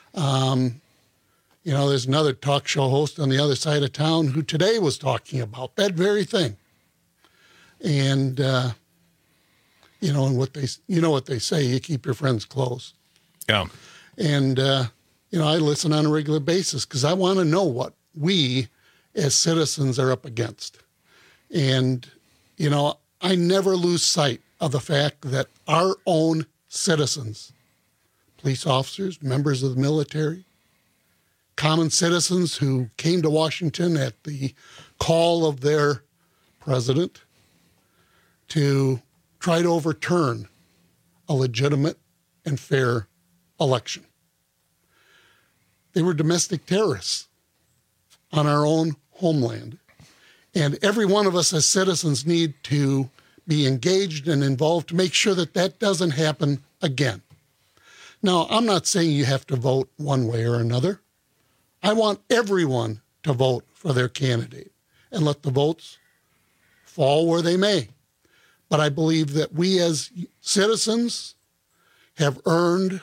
There's another talk show host on the other side of town who today was talking about that very thing. And, and what they say, you keep your friends close. Yeah. And, I listen on a regular basis because I want to know what we as citizens are up against. And, I never lose sight of the fact that our own citizens, police officers, members of the military, common citizens who came to Washington at the call of their president to try to overturn a legitimate and fair election. They were domestic terrorists on our own homeland. And every one of us as citizens need to be engaged and involved to make sure that that doesn't happen again. Now, I'm not saying you have to vote one way or another. I want everyone to vote for their candidate and let the votes fall where they may. But I believe that we as citizens have earned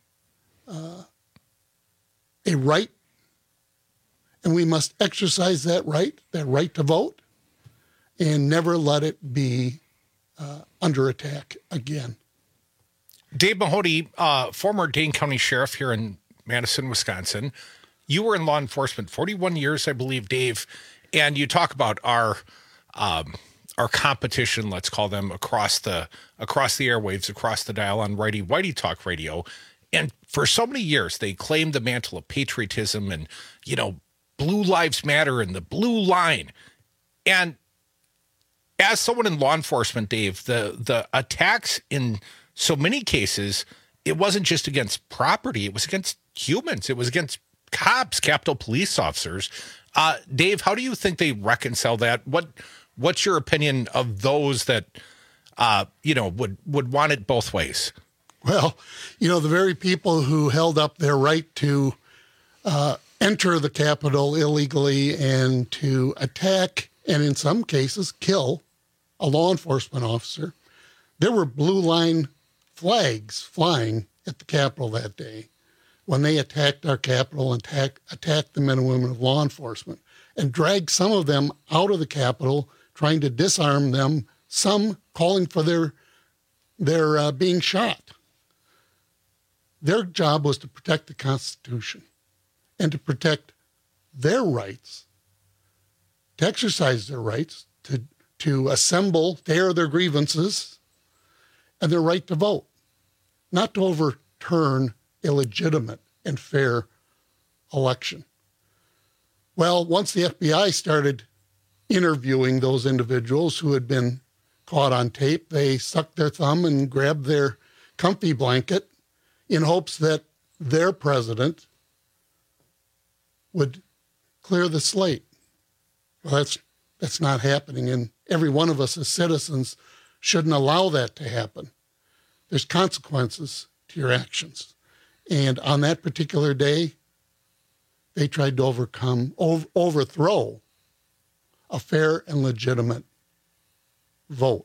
a right, and we must exercise that right to vote, and never let it be under attack again. Dave Mahoney, former Dane County Sheriff here in Madison, Wisconsin. You were in law enforcement 41 years, I believe, Dave, and you talk about our competition, let's call them, across the airwaves, across the dial on Righty Whitey Talk Radio. And for so many years, they claimed the mantle of patriotism and, Blue Lives Matter and the blue line. And as someone in law enforcement, Dave, the attacks in so many cases, it wasn't just against property. It was against humans. It was against cops, Capitol Police officers. Dave, how do you think they reconcile that? What's your opinion of those that, would want it both ways? Well, the very people who held up their right to enter the Capitol illegally and to attack and in some cases kill a law enforcement officer, there were blue line flags flying at the Capitol that day when they attacked our Capitol and attacked the men and women of law enforcement and dragged some of them out of the Capitol, trying to disarm them, some calling for their being shot. Their job was to protect the Constitution and to protect their rights, to exercise their rights, to assemble, to air their grievances, and their right to vote, not to overturn a legitimate and fair election. Well, once the FBI started interviewing those individuals who had been caught on tape, they sucked their thumb and grabbed their comfy blanket in hopes that their president would clear the slate. Well, that's not happening, and every one of us as citizens shouldn't allow that to happen. There's consequences to your actions. And on that particular day, they tried to overthrow a fair and legitimate vote.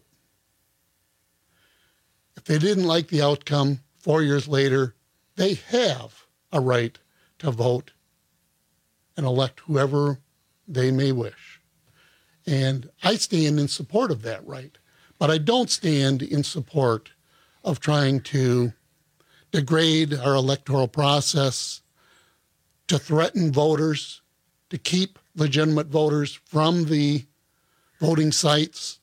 If they didn't like the outcome 4 years later, they have a right to vote and elect whoever they may wish. And I stand in support of that right, but I don't stand in support of trying to degrade our electoral process, to threaten voters, to keep legitimate voters from the voting sites,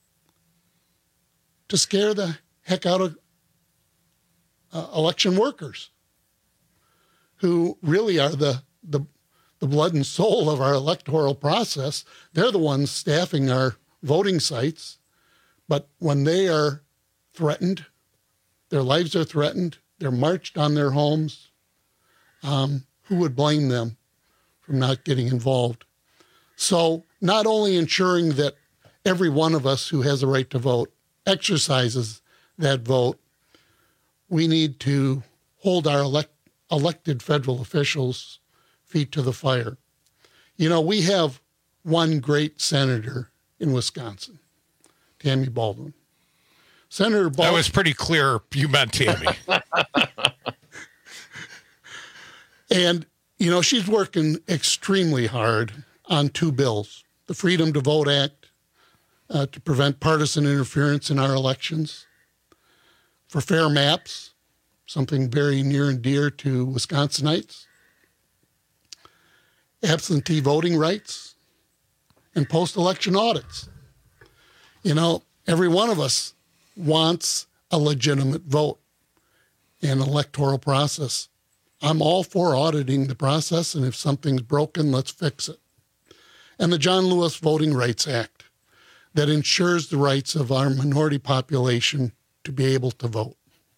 to scare the heck out of election workers who really are the blood and soul of our electoral process. They're the ones staffing our voting sites. But when they are threatened, their lives are threatened, they're marched on their homes, who would blame them from not getting involved? So not only ensuring that every one of us who has a right to vote exercises that vote, we need to hold our elected federal officials' feet to the fire. You know, we have one great senator in Wisconsin, Tammy Baldwin. Senator Baldwin. That was pretty clear you meant Tammy. And, you know, she's working extremely hard on 2 bills. The Freedom to Vote Act to prevent partisan interference in our elections. For fair maps, something very near and dear to Wisconsinites. Absentee voting rights and post-election audits. You know, every one of us wants a legitimate vote and electoral process. I'm all for auditing the process, and if something's broken, let's fix it. And the John Lewis Voting Rights Act that ensures the rights of our minority population to be able to vote.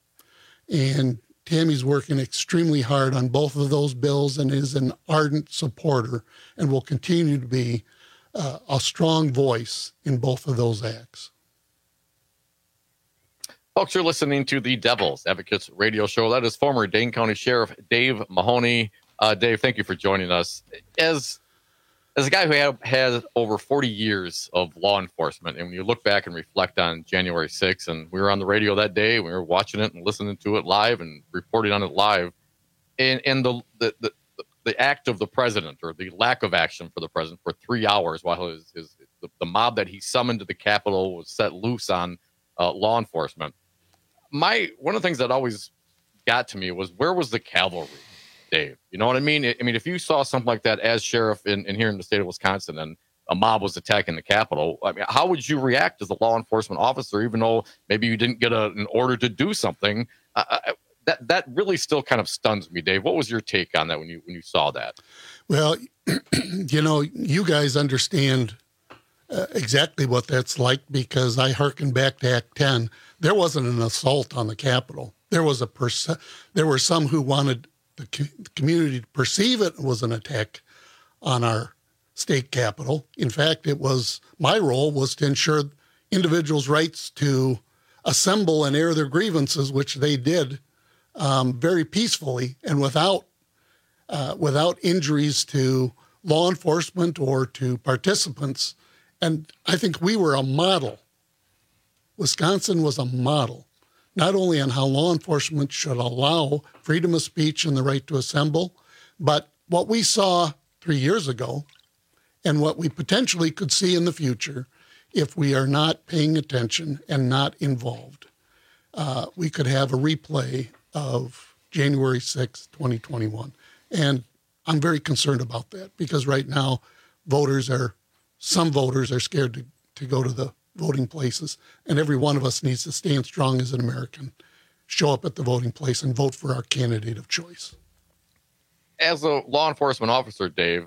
And Tammy's working extremely hard on both of those bills and is an ardent supporter and will continue to be a strong voice in both of those acts. Folks, you're listening to the Devil's Advocates radio show. That is former Dane County Sheriff Dave Mahoney. Dave, thank you for joining us. As a guy who has over 40 years of law enforcement, and when you look back and reflect on January 6th, and we were on the radio that day, we were watching it and listening to it live and reporting on it live, and the act of the president, or the lack of action for the president, for 3 hours while the mob that he summoned to the Capitol was set loose on law enfortment. One of the things that always got to me was, where was the cavalry, Dave? You know what I mean? I mean, if you saw something like that as sheriff in here in the state of Wisconsin and a mob was attacking the Capitol, I mean, how would you react as a law enforcement officer, even though maybe you didn't get an order to do something? That really still kind of stuns me, Dave. What was your take on that when you saw that? Well, you know, you guys understand exactly what that's like, because I hearken back to Act 10. There wasn't an assault on the Capitol. There were some who wanted the community to perceive it was an attack on our state capitol. In fact, my role was to ensure individuals' rights to assemble and air their grievances, which they did very peacefully and without injuries to law enforcement or to participants. And I think we were a model. Wisconsin was a model, not only on how law enforcement should allow freedom of speech and the right to assemble, but what we saw 3 years ago and what we potentially could see in the future if we are not paying attention and not involved. We could have a replay of January 6, 2021. And I'm very concerned about that, because right now some voters are scared to go to the voting places, and every one of us needs to stand strong as an American, show up at the voting place and vote for our candidate of choice. As a law enforcement officer, Dave,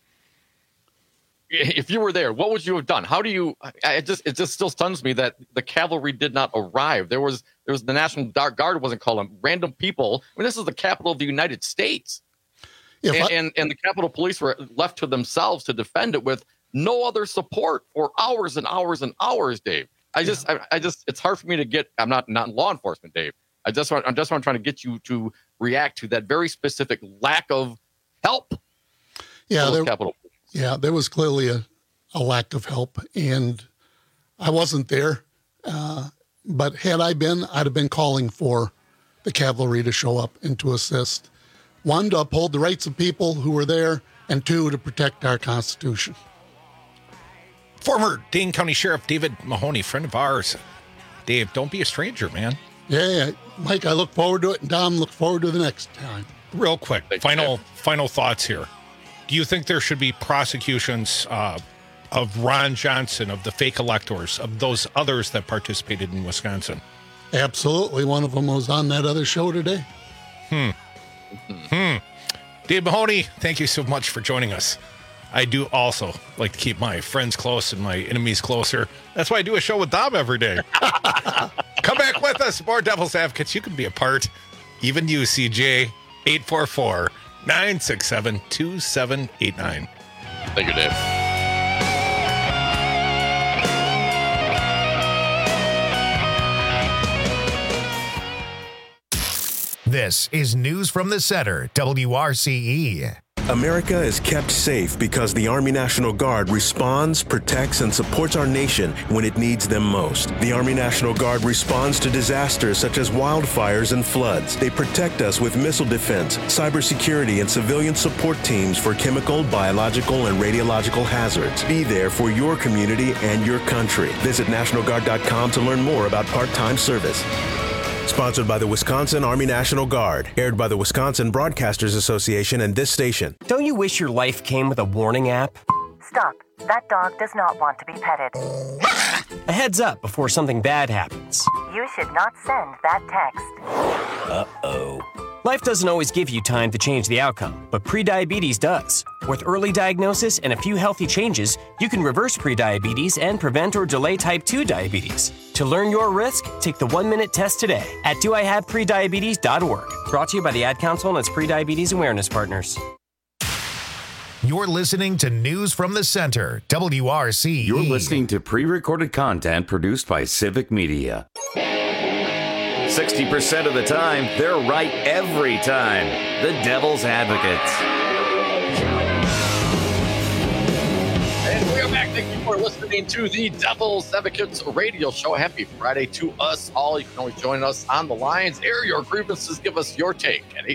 if you were there, what would you have done? It just still stuns me that the cavalry did not arrive. There was the National Guard wasn't calling random people. I mean, this is the capital of the United States. And the Capitol Police were left to themselves to defend it with no other support for hours and hours and hours, Dave. It's hard for me to get. I'm not in law enforcement, Dave. I'm just trying to get you to react to that very specific lack of help. Yeah, there was clearly a lack of help, and I wasn't there. But had I been, I'd have been calling for the cavalry to show up and to assist. 1, to uphold the rights of people who were there, and 2, to protect our Constitution. Former Dane County Sheriff David Mahoney, friend of ours. Dave, don't be a stranger, man. Yeah, Mike, I look forward to it, and Dom, look forward to the next time. Real quick, final thoughts here. Do you think there should be prosecutions of Ron Johnson, of the fake electors, of those others that participated in Wisconsin? Absolutely. One of them was on that other show today. Dave Mahoney, thank you so much for joining us. I do also like to keep my friends close and my enemies closer. That's why I do a show with Dom every day. Come back with us. More Devil's Advocates. You can be a part. Even you, CJ. 844-967-2789. Thank you, Dave. This is News from the Center, WRCE. America is kept safe because the Army National Guard responds, protects, and supports our nation when it needs them most. The Army National Guard responds to disasters such as wildfires and floods. They protect us with missile defense, cybersecurity, and civilian support teams for chemical, biological, and radiological hazards. Be there for your community and your country. Visit NationalGuard.com to learn more about part-time service. Sponsored by the Wisconsin Army National Guard. Aired by the Wisconsin Broadcasters Association and this station. Don't you wish your life came with a warning app? Stop. That dog does not want to be petted. A heads up before something bad happens. You should not send that text. Uh-oh. Life doesn't always give you time to change the outcome, but prediabetes does. With early diagnosis and a few healthy changes, you can reverse prediabetes and prevent or delay type 2 diabetes. To learn your risk, take the 1-minute test today at doihaveprediabetes.org. Brought to you by the Ad Council and its prediabetes awareness partners. You're listening to News from the Center, WRCE. You're listening to pre-recorded content produced by Civic Media. 60% of the time, they're right every time. The Devil's Advocates. And we are back. Thank you for listening to the Devil's Advocates radio show. Happy Friday to us all. You can always join us on the lines. Air your grievances. Give us your take at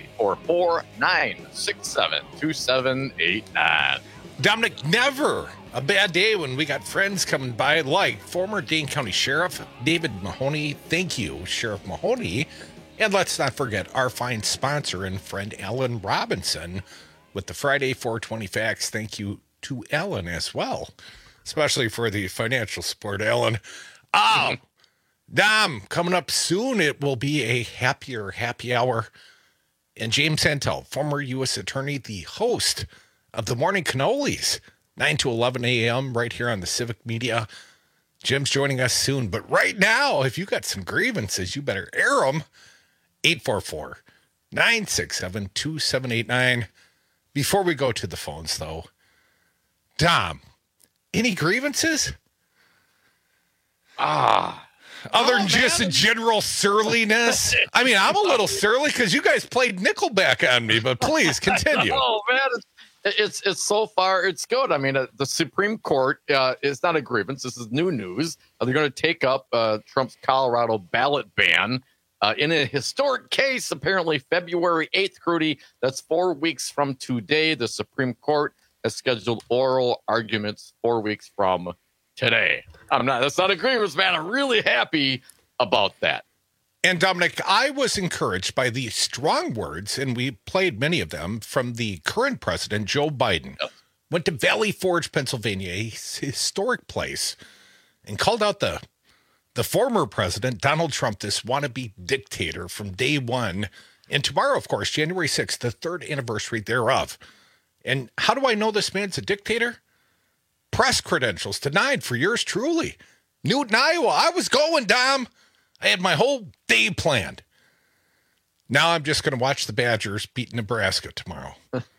844-967-2789. Dominic, never a bad day when we got friends coming by like former Dane County Sheriff David Mahoney. Thank you, Sheriff Mahoney. And let's not forget our fine sponsor and friend, Ellen Robinson, with the Friday 420 Facts. Thank you to Ellen as well, especially for the financial support, Ellen. Dom, coming up soon, it will be a happier happy hour. And James Santel, former U.S. attorney, the host of the Morning Cannolis, 9 to 11 a.m. right here on the Civic Media. Jim's joining us soon. But right now, if you got some grievances, you better air them. 844-967-2789. Before we go to the phones, though, Dom, any grievances? Other than just a general surliness. I mean, I'm a little surly because you guys played Nickelback on me, but please continue. Oh, man. It's so far, it's good. I mean, the Supreme Court is not a grievance. This is new news. They're going to take up Trump's Colorado ballot ban in a historic case, apparently February 8th, Crudy. That's 4 weeks from today. The Supreme Court has scheduled oral arguments 4 weeks from today. That's not a grievance, man. I'm really happy about that. And Dominic, I was encouraged by the strong words, and we played many of them, from the current president, Joe Biden. Went to Valley Forge, Pennsylvania, a historic place, and called out the former president, Donald Trump, this wannabe dictator from day one. And tomorrow, of course, January 6th, the third anniversary thereof. And how do I know this man's a dictator? Press credentials denied for yours truly. Newton, Iowa. I was going, Dom. I had my whole day planned. Now I'm just going to watch the Badgers beat Nebraska tomorrow.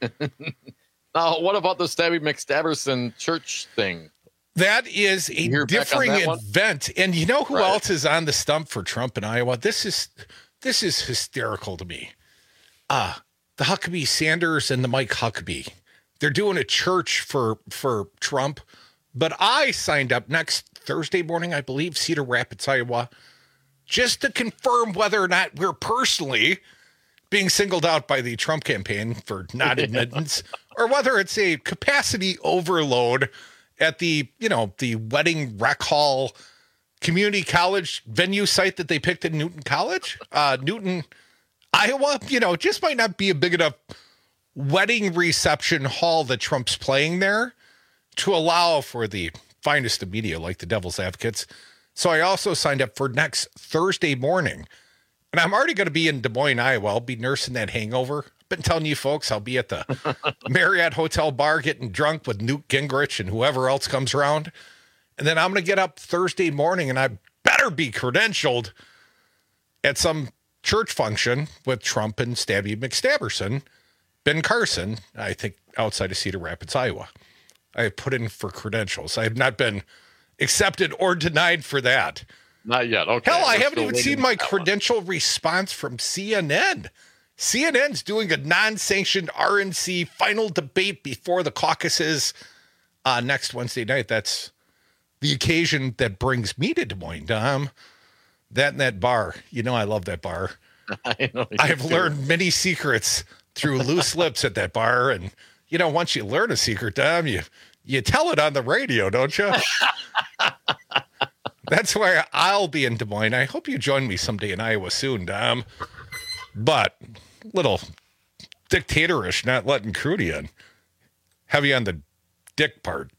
Now, what about the Stabby McStabberson church thing? That is a differing event. And you know who else is on the stump for Trump in Iowa? This is hysterical to me. The Huckabee Sanders and the Mike Huckabee. They're doing a church for Trump. But I signed up next Thursday morning, I believe, Cedar Rapids, Iowa, just to confirm whether or not we're personally being singled out by the Trump campaign for non-admittance, or whether it's a capacity overload at the Wedding Rec Hall community college venue site that they picked in Newton College, Newton, Iowa. Just might not be a big enough wedding reception hall that Trump's playing there to allow for the finest of media like the Devil's Advocates. So I also signed up for next Thursday morning. And I'm already going to be in Des Moines, Iowa. I'll be nursing that hangover. I've been telling you folks, I'll be at the Marriott Hotel bar getting drunk with Newt Gingrich and whoever else comes around. And then I'm going to get up Thursday morning and I better be credentialed at some church function with Trump and Stabby McStabberson, Ben Carson, I think outside of Cedar Rapids, Iowa. I have put in for credentials. I have not been accepted or denied for that. Not yet. Okay. Hell, I haven't even seen my credential response from CNN. CNN's doing a non-sanctioned RNC final debate before the caucuses next Wednesday night. That's the occasion that brings me to Des Moines, Dom. That and that bar. You know I love that bar. I know. I have learned many secrets through loose lips at that bar. And, you know, once you learn a secret, Dom, you tell it on the radio, don't you? That's why I'll be in Des Moines. I hope you join me someday in Iowa soon, Dom. But little dictatorish, not letting Crudy in. Heavy on the dick part.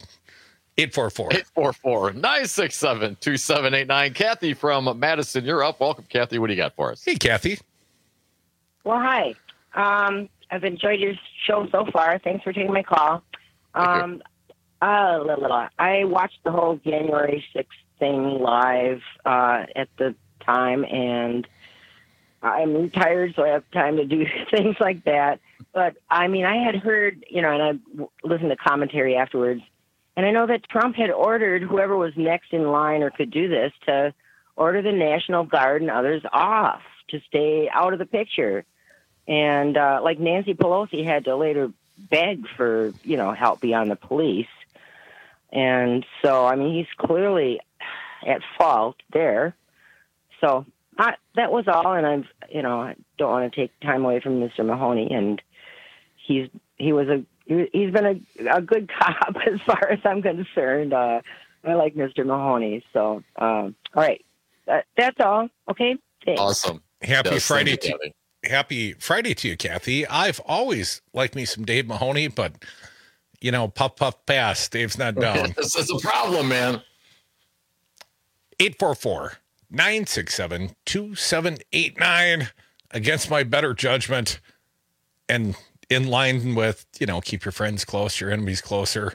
844-967-2789. Kathy from Madison, you're up. Welcome, Kathy. What do you got for us? Hey, Kathy. Well, hi. I've enjoyed your show so far. Thanks for taking my call. I watched the whole January 6th thing live at the time, and I'm retired, so I have time to do things like that. But, I mean, I had heard, and I listened to commentary afterwards, and I know that Trump had ordered whoever was next in line or could do this to order the National Guard and others off to stay out of the picture. And like Nancy Pelosi had to later beg for, help beyond the police. And so, I mean, he's clearly at fault there. So that was all. And I don't want to take time away from Mr. Mahoney. And he's been a good cop as far as I'm concerned. I like Mr. Mahoney. So, all right. That's all. Okay. Thanks. Awesome. Happy Friday to you, Kathy. I've always liked me some Dave Mahoney, but, puff, puff, pass. Dave's not down. This is a problem, man. 844-967-2789 against my better judgment and in line with, keep your friends close, your enemies closer.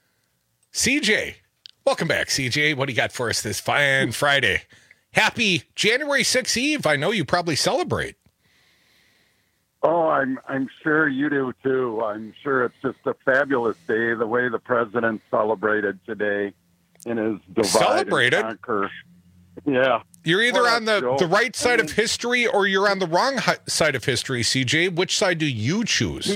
CJ, welcome back, CJ. What do you got for us this fine Friday? Happy January 6th Eve. I know you probably celebrate. Oh, I'm sure you do too. I'm sure it's just a fabulous day, the way the president celebrated today in his divide and conquer. Yeah. You're either on the right side of history or you're on the wrong side of history, CJ. Which side do you choose?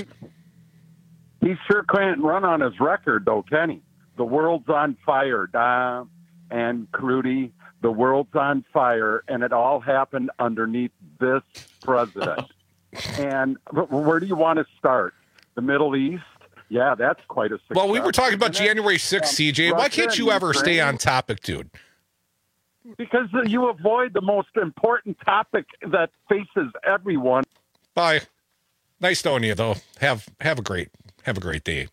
He sure can't run on his record, though, can he? The world's on fire, Dom and Crudy. The world's on fire, and it all happened underneath this president. And where do you want to start? The Middle East? Yeah, that's quite a success. Well, we were talking about January 6th, CJ. Why can't you ever stay on topic, dude? Because you avoid the most important topic that faces everyone. Bye. Nice knowing you, though. Have a great day.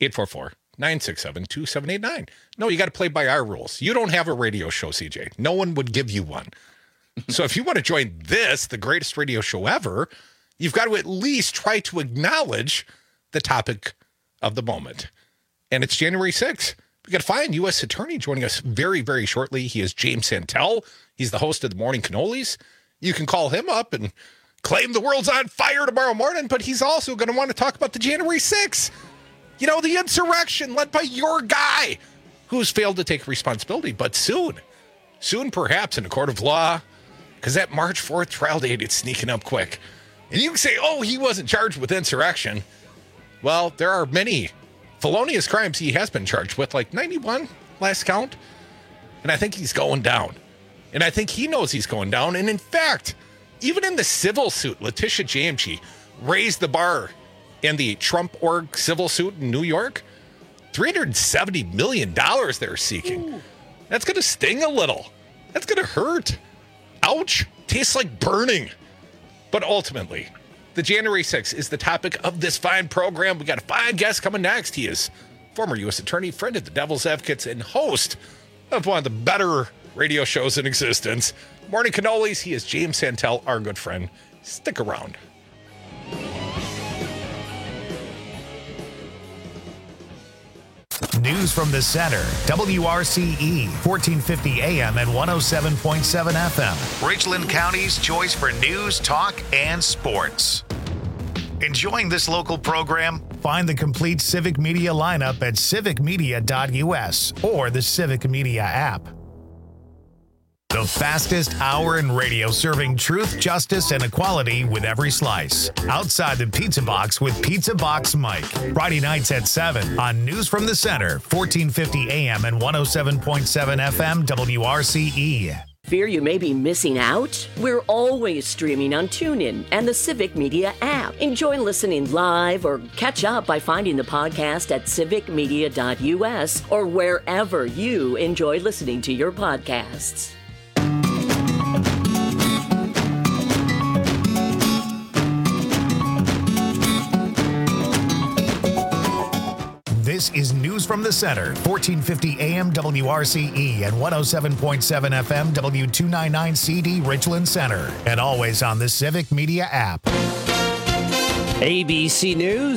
844-967-2789. No, you got to play by our rules. You don't have a radio show, CJ. No one would give you one. So if you want to join this, the greatest radio show ever, you've got to at least try to acknowledge the topic of the moment. And it's January 6th. We got a fine U.S. attorney joining us very, very shortly. He is James Santel. He's the host of the Morning Cannolis. You can call him up and claim the world's on fire tomorrow morning, but he's also going to want to talk about the January 6th. The insurrection led by your guy who's failed to take responsibility. But soon perhaps in a court of law, because that March 4th trial date is sneaking up quick. And you can say, oh, he wasn't charged with insurrection. Well, there are many felonious crimes he has been charged with, like 91 last count. And I think he's going down. And I think he knows he's going down. And in fact, even in the civil suit, Letitia Jamchi raised the bar in the Trump org civil suit in New York. $370 million they're seeking. Ooh. That's going to sting a little. That's going to hurt. Ouch. Tastes like burning. But ultimately, the January 6th is the topic of this fine program. We got a fine guest coming next. He is former U.S. attorney, friend of the Devil's Advocates, and host of one of the better radio shows in existence, Morning Cannolis. He is James Santel, our good friend. Stick around. News from the center. WRCE, 1450 AM and 107.7 FM. Richland County's choice for news, talk, and sports. Enjoying this local program? Find the complete Civic Media lineup at civicmedia.us or the Civic Media app. The fastest hour in radio, serving truth, justice, and equality with every slice. Outside the Pizza Box with Pizza Box Mike. Friday nights at 7 on News from the Center, 1450 AM and 107.7 FM WRCE. Fear you may be missing out? We're always streaming on TuneIn and the Civic Media app. Enjoy listening live or catch up by finding the podcast at civicmedia.us or wherever you enjoy listening to your podcasts. This is News from the Center, 1450 AM WRCE and 107.7 FM W299CD Richland Center, and always on the Civic Media app. ABC News.